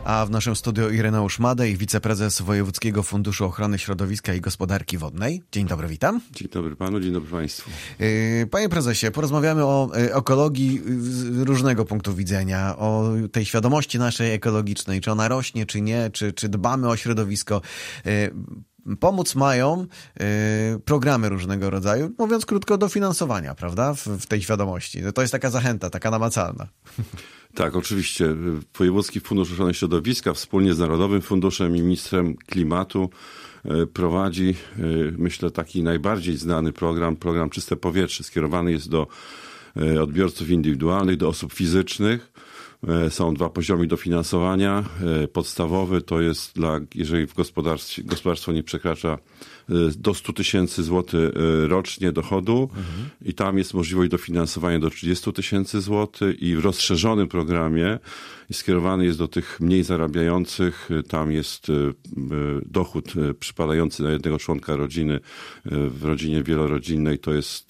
A w naszym studiu Ireneusz Madej, wiceprezes Wojewódzkiego Funduszu Ochrony Środowiska i Gospodarki Wodnej. Dzień dobry, witam. Dzień dobry panu, dzień dobry państwu. Panie prezesie, porozmawiamy o ekologii z różnego punktu widzenia, o tej świadomości naszej ekologicznej, czy ona rośnie, czy nie, czy dbamy o środowisko. Pomóc mają programy różnego rodzaju, mówiąc krótko, dofinansowania, prawda, w tej świadomości. To jest taka zachęta, taka namacalna. Tak, oczywiście. Wojewódzki Fundusz Ochrony Środowiska wspólnie z Narodowym Funduszem i Ministrem Klimatu prowadzi, myślę, taki najbardziej znany program Czyste Powietrze. Skierowany jest do odbiorców indywidualnych, do osób fizycznych. Są dwa poziomy dofinansowania. Podstawowy to jest jeżeli w gospodarstwo nie przekracza do 100 tysięcy złotych rocznie dochodu i tam jest możliwość dofinansowania do 30 tysięcy złotych i w rozszerzonym programie skierowany jest do tych mniej zarabiających. Tam jest dochód przypadający na jednego członka rodziny w rodzinie wielorodzinnej to jest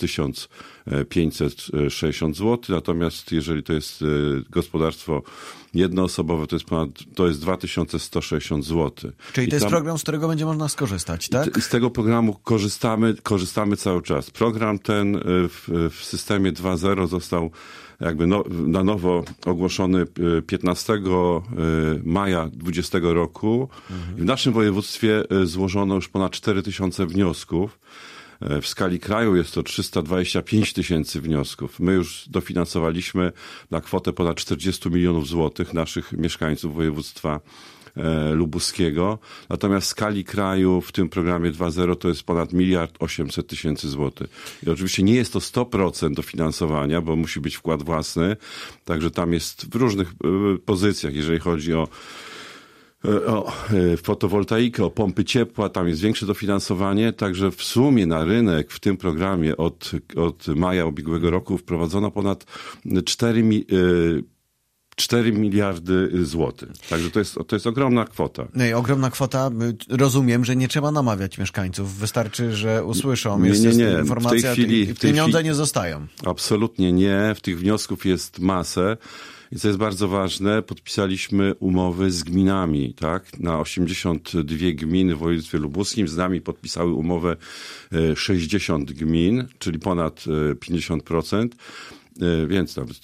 1560 zł. Natomiast jeżeli to jest gospodarstwo jednoosobowe, to jest 2160 zł. Czyli to jest program, z którego będzie można skorzystać, tak? Z tego programu korzystamy cały czas. Program ten w systemie 2.0 został jakby na nowo ogłoszony 15 maja 2020 roku. W naszym województwie złożono już ponad 4000 wniosków. W skali kraju jest to 325 tysięcy wniosków. My już dofinansowaliśmy na kwotę ponad 40 milionów złotych naszych mieszkańców województwa lubuskiego. Natomiast w skali kraju w tym programie 2.0 to jest ponad 1 800 000 złotych. I oczywiście nie jest to 100% dofinansowania, bo musi być wkład własny. Także tam jest w różnych pozycjach, jeżeli chodzi o fotowoltaikę, o pompy ciepła, tam jest większe dofinansowanie, także w sumie na rynek w tym programie od maja ubiegłego roku wprowadzono ponad 4 miliardy złotych. Także to jest ogromna kwota. Ogromna kwota. Rozumiem, że nie trzeba namawiać mieszkańców. Wystarczy, że usłyszą. Nie. Informacja, pieniądze nie zostają. Absolutnie nie. W tych wniosków jest masę. I co jest bardzo ważne, podpisaliśmy umowy z gminami, tak? Na 82 gminy w województwie lubuskim. Z nami podpisały umowę 60 gmin, czyli ponad 50%. Więc nawet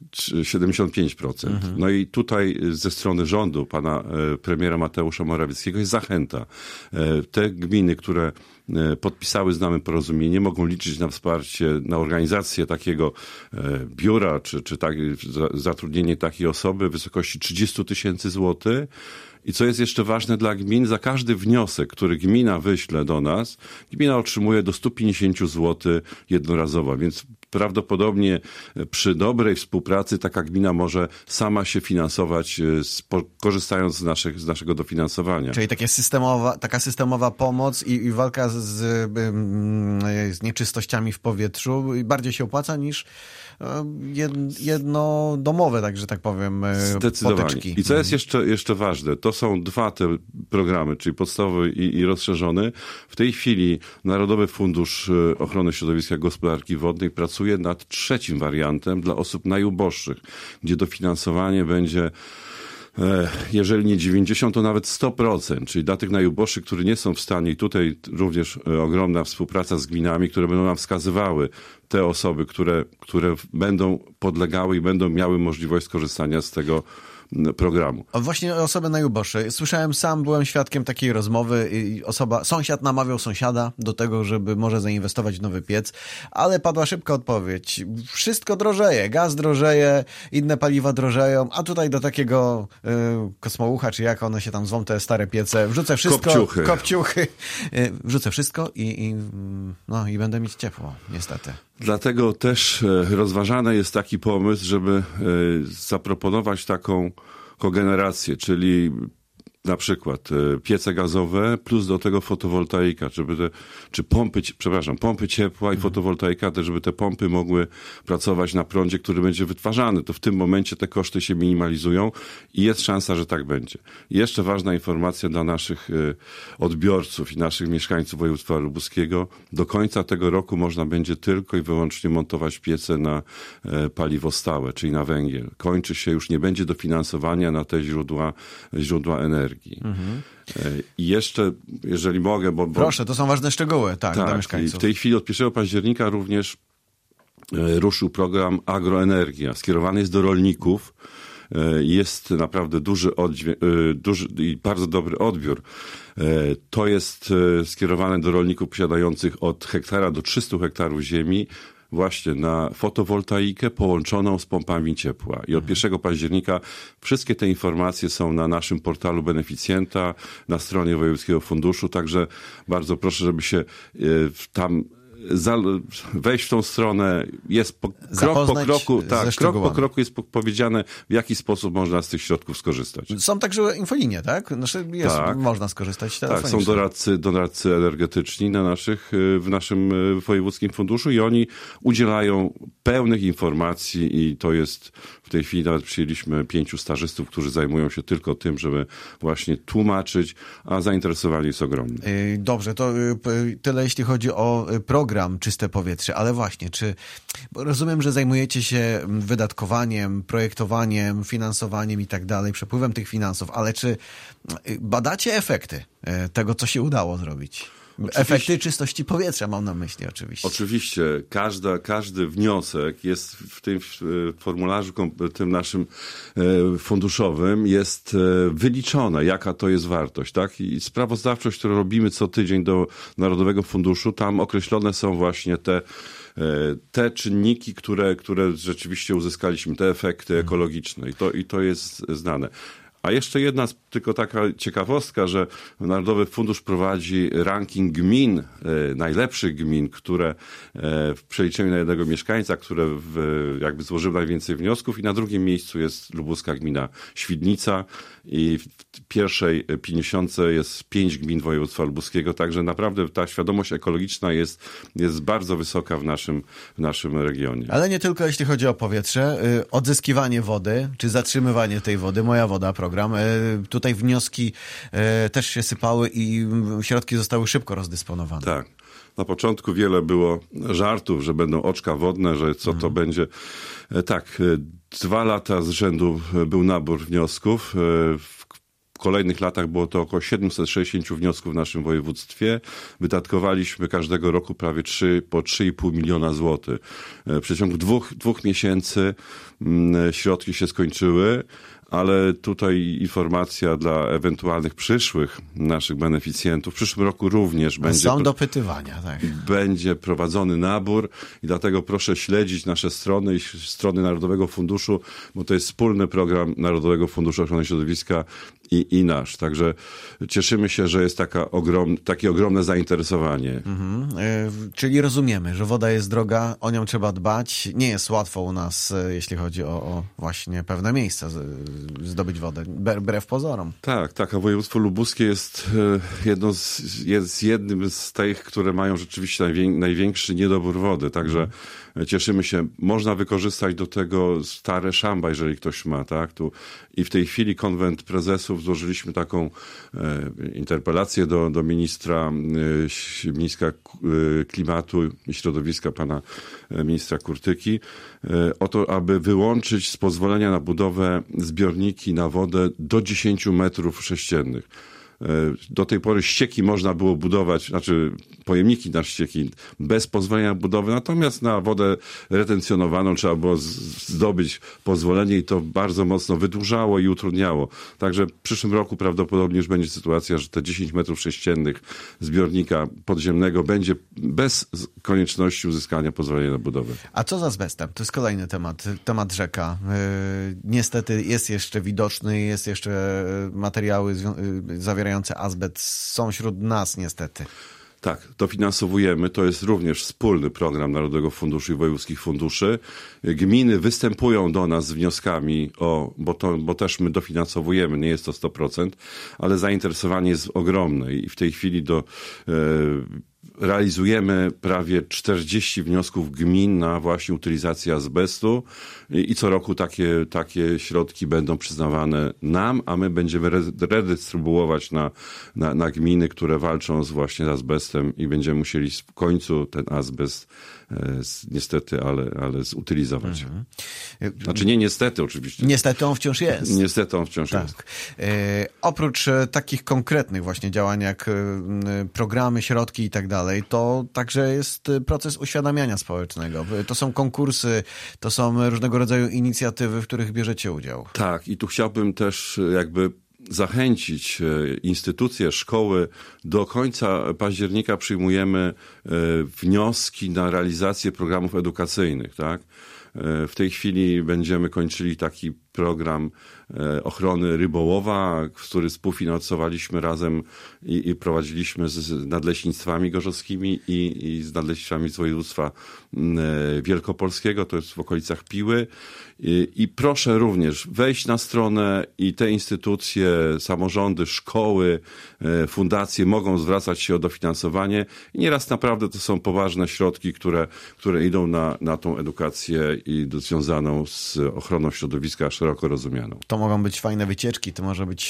75%. No i tutaj ze strony rządu pana premiera Mateusza Morawieckiego jest zachęta. Te gminy, które podpisały z nami porozumienie, mogą liczyć na wsparcie, na organizację takiego biura, czy zatrudnienie takiej osoby w wysokości 30 tysięcy złotych. I co jest jeszcze ważne dla gmin, za każdy wniosek, który gmina wyśle do nas, gmina otrzymuje do 150 zł jednorazowo, więc prawdopodobnie przy dobrej współpracy taka gmina może sama się finansować, korzystając z naszego dofinansowania. Czyli taka systemowa pomoc i walka z nieczystościami w powietrzu bardziej się opłaca niż jednodomowe, także tak powiem, potyczki. I co jest jeszcze ważne, to są dwa te programy, czyli podstawowy i rozszerzony. W tej chwili Narodowy Fundusz Ochrony Środowiska i Gospodarki Wodnej pracuje nad trzecim wariantem dla osób najuboższych, gdzie dofinansowanie będzie jeżeli nie 90, to nawet 100%, czyli dla tych najuboższych, którzy nie są w stanie, i tutaj również ogromna współpraca z gminami, które będą nam wskazywały te osoby, które będą podlegały i będą miały możliwość skorzystania z tego programu. Właśnie osoby najuboższe. Byłem świadkiem takiej rozmowy i sąsiad namawiał sąsiada do tego, żeby może zainwestować w nowy piec, ale padła szybka odpowiedź. Wszystko drożeje, gaz drożeje, inne paliwa drożeją, a tutaj do takiego kosmoucha, czy jak one się tam zwą, te stare piece, wrzucę wszystko, kopciuchy, wrzucę wszystko i będę mieć ciepło, niestety. Dlatego też rozważany jest taki pomysł, żeby zaproponować taką kogenerację, czyli na przykład piece gazowe, plus do tego fotowoltaika, pompy ciepła i fotowoltaika, też żeby te pompy mogły pracować na prądzie, który będzie wytwarzany. To w tym momencie te koszty się minimalizują i jest szansa, że tak będzie. I jeszcze ważna informacja dla naszych odbiorców i naszych mieszkańców województwa lubuskiego. Do końca tego roku można będzie tylko i wyłącznie montować piece na paliwo stałe, czyli na węgiel. Kończy się, już nie będzie dofinansowania na te źródła energii. I jeszcze, jeżeli mogę, bo... Proszę, to są ważne szczegóły, tak, dla mieszkańców. W tej chwili od 1 października również ruszył program Agroenergia. Skierowany jest do rolników. Jest naprawdę duży i bardzo dobry odbiór. To jest skierowane do rolników posiadających od hektara do 300 hektarów ziemi, właśnie na fotowoltaikę połączoną z pompami ciepła. I od 1 października wszystkie te informacje są na naszym portalu beneficjenta, na stronie Wojewódzkiego Funduszu, także bardzo proszę, żeby się tam wejść w tą stronę, jest krok po kroku jest powiedziane, w jaki sposób można z tych środków skorzystać. Są także infolinie, tak? Można skorzystać telefonicznie. Tak, są doradcy energetyczni w naszym wojewódzkim funduszu i oni udzielają pełnych informacji i to jest, w tej chwili nawet przyjęliśmy 5 stażystów, którzy zajmują się tylko tym, żeby właśnie tłumaczyć, a zainteresowanie jest ogromne. Dobrze, to tyle jeśli chodzi o program Czyste Powietrze, ale właśnie, bo rozumiem, że zajmujecie się wydatkowaniem, projektowaniem, finansowaniem i tak dalej, przepływem tych finansów, ale czy badacie efekty tego, co się udało zrobić? Oczywiście. Efekty czystości powietrza mam na myśli oczywiście. Oczywiście. Każdy wniosek jest w tym formularzu, tym naszym funduszowym jest wyliczona, jaka to jest wartość, tak? I sprawozdawczość, którą robimy co tydzień do Narodowego Funduszu, tam określone są właśnie te czynniki, które rzeczywiście uzyskaliśmy, te efekty ekologiczne i to jest znane. A jeszcze jedna tylko taka ciekawostka, że Narodowy Fundusz prowadzi ranking gmin, najlepszych gmin, które w przeliczeniu na jednego mieszkańca, które jakby złożyły najwięcej wniosków i na drugim miejscu jest lubuska gmina Świdnica i w pierwszej 50 jest 5 gmin województwa lubuskiego, także naprawdę ta świadomość ekologiczna jest bardzo wysoka w naszym regionie. Ale nie tylko jeśli chodzi o powietrze, odzyskiwanie wody, czy zatrzymywanie tej wody, Moja Woda program. Tutaj wnioski też się sypały i środki zostały szybko rozdysponowane. Tak. Na początku wiele było żartów, że będą oczka wodne, że co to będzie. Tak, 2 lata z rzędu był nabór wniosków. W kolejnych latach było to około 760 wniosków w naszym województwie. Wydatkowaliśmy każdego roku prawie po 3,5 miliona złotych. W przeciągu dwóch miesięcy środki się skończyły. Ale tutaj informacja dla ewentualnych przyszłych naszych beneficjentów. W przyszłym roku również są dopytywania, tak. Będzie prowadzony nabór i dlatego proszę śledzić nasze strony i strony Narodowego Funduszu, bo to jest wspólny program Narodowego Funduszu Ochrony Środowiska i nasz. Także cieszymy się, że jest takie ogromne zainteresowanie. Czyli rozumiemy, że woda jest droga, o nią trzeba dbać. Nie jest łatwo u nas, jeśli chodzi o właśnie pewne miejsca zdobyć wodę, wbrew pozorom. Tak, a województwo lubuskie jest jednym z tych, które mają rzeczywiście największy niedobór wody, także cieszymy się. Można wykorzystać do tego stare szamba, jeżeli ktoś ma, tak? I w tej chwili Konwent Prezesów złożyliśmy taką interpelację do ministra klimatu i środowiska, pana ministra Kurtyki, o to, aby wyłączyć z pozwolenia na budowę zbiorniki na wodę do 10 metrów sześciennych. Do tej pory ścieki można było budować, pojemniki na ścieki bez pozwolenia budowy, natomiast na wodę retencjonowaną trzeba było zdobyć pozwolenie i to bardzo mocno wydłużało i utrudniało. Także w przyszłym roku prawdopodobnie już będzie sytuacja, że te 10 metrów sześciennych zbiornika podziemnego będzie bez konieczności uzyskania pozwolenia na budowę. A co z azbestem? To jest kolejny temat rzeka. Niestety jest jeszcze widoczny, jest jeszcze materiały zawierające azbest są wśród nas niestety. Tak, dofinansowujemy. To jest również wspólny program Narodowego Funduszu i Wojewódzkich Funduszy. Gminy występują do nas z wnioskami, bo też my dofinansowujemy, nie jest to 100%, ale zainteresowanie jest ogromne i w tej chwili realizujemy prawie 40 wniosków gmin na właśnie utylizację azbestu i co roku takie środki będą przyznawane nam, a my będziemy redystrybuować na gminy, które walczą właśnie z azbestem i będziemy musieli w końcu ten azbest niestety, ale zutylizować. Znaczy nie niestety oczywiście. Niestety on wciąż jest. Niestety on wciąż jest. Oprócz takich konkretnych właśnie działań jak programy, środki i tak dalej, to także jest proces uświadamiania społecznego. To są konkursy, to są różnego rodzaju inicjatywy, w których bierzecie udział. Tak, i tu chciałbym też zachęcić instytucje, szkoły. Do końca października przyjmujemy wnioski na realizację programów edukacyjnych, tak? W tej chwili będziemy kończyli taki program ochrony rybołowa, który współfinansowaliśmy razem i prowadziliśmy z nadleśnictwami gorzowskimi i z nadleśnictwami z województwa wielkopolskiego, to jest w okolicach Piły. I proszę również wejść na stronę i te instytucje, samorządy, szkoły, fundacje mogą zwracać się o dofinansowanie i nieraz naprawdę to są poważne środki, które idą na tą edukację i związaną z ochroną środowiska szeroko rozumianą. To mogą być fajne wycieczki, to może być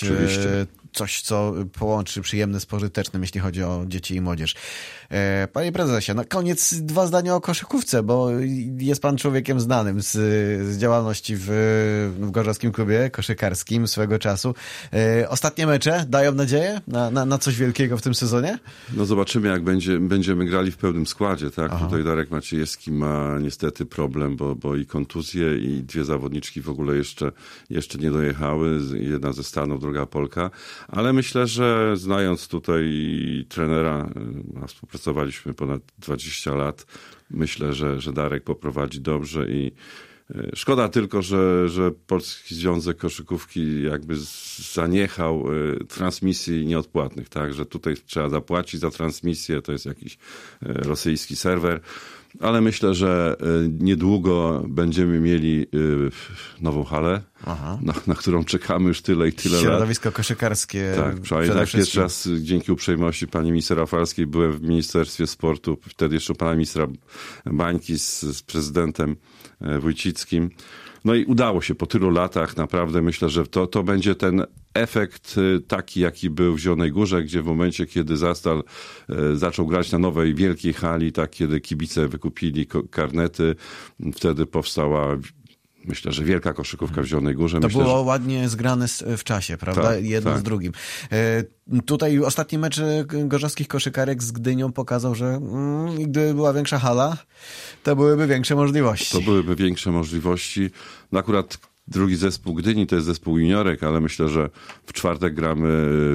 coś, co połączy przyjemne z pożytecznym, jeśli chodzi o dzieci i młodzież. Panie prezesie, na koniec 2 zdania o koszykówce, bo jest pan człowiekiem znanym z działalności w Gorzowskim Klubie Koszykarskim swego czasu. Ostatnie mecze dają nadzieję na coś wielkiego w tym sezonie? No zobaczymy, jak będziemy grali w pełnym składzie, tak? Aha. Tutaj Darek Maciejewski ma niestety problem, bo i kontuzje, i 2 zawodniczki w ogóle jeszcze nie dojechały. Jedna ze Stanów, druga Polka. Ale myślę, że znając tutaj trenera, a współpracowaliśmy ponad 20 lat, myślę, że Darek poprowadzi dobrze i szkoda tylko, że Polski Związek Koszykówki jakby zaniechał transmisji nieodpłatnych, tak, że tutaj trzeba zapłacić za transmisję, to jest jakiś rosyjski serwer. Ale myślę, że niedługo będziemy mieli nową halę, na którą czekamy już tyle i tyle lat. Środowisko koszykarskie. Tak, pierwszy raz dzięki uprzejmości pani minister Rafalskiej byłem w Ministerstwie Sportu, wtedy jeszcze pana ministra Bańki z prezydentem Wójcickim. No i udało się po tylu latach, naprawdę myślę, że to będzie ten efekt taki, jaki był w Zielonej Górze, gdzie w momencie, kiedy Zastal zaczął grać na nowej wielkiej hali, tak, kiedy kibice wykupili karnety, wtedy powstała, myślę, że wielka koszykówka w Zielonej Górze. To było ładnie zgrane w czasie, prawda? Tak, jedno z drugim. Tutaj ostatni mecz gorzowskich koszykarek z Gdynią pokazał, że gdyby była większa hala, to byłyby większe możliwości. To byłyby większe możliwości. No akurat drugi zespół Gdyni to jest zespół juniorek, ale myślę, że w czwartek gramy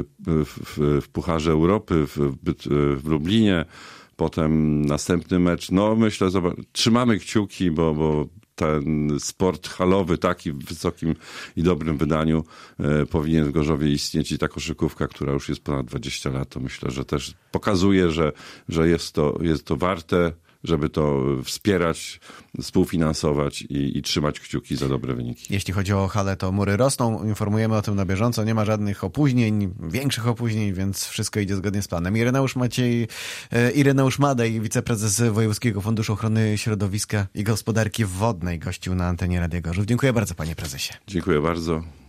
w Pucharze Europy w Lublinie. Potem następny mecz. No myślę, trzymamy kciuki, bo ten sport halowy, taki w wysokim i dobrym wydaniu powinien w Gorzowie istnieć i ta koszykówka, która już jest ponad 20 lat, to myślę, że też pokazuje, że jest to warte, żeby to wspierać, współfinansować i trzymać kciuki za dobre wyniki. Jeśli chodzi o halę, to mury rosną, informujemy o tym na bieżąco, nie ma żadnych opóźnień, większych opóźnień, więc wszystko idzie zgodnie z planem. Ireneusz Madej, wiceprezes Wojewódzkiego Funduszu Ochrony Środowiska i Gospodarki Wodnej, gościł na antenie Radia Gorzów. Dziękuję bardzo, panie prezesie. Dziękuję bardzo.